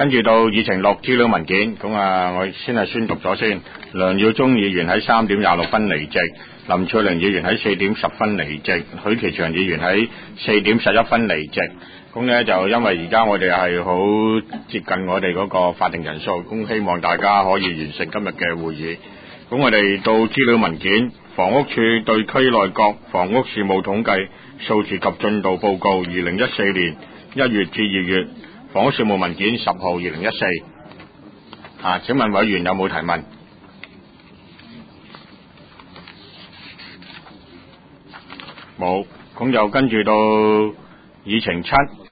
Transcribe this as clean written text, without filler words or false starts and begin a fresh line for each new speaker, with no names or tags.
跟住到議程6資料文件，咁我先係宣讀咗先。梁耀忠議員喺3點26分離席，林翠玲議員喺4點10分離席，許其祥議員喺4點11分離席。咁呢就因為而家我哋係好接近我哋嗰個法定人數，咁希望大家可以完成今日嘅會議。咁我哋到資料文件，房屋處對區內各房屋事務統計數字及進度報告2014年1月至2月，房屋事務文件10號2014。請問委員有冇提問？冇，咁就跟住到議程7。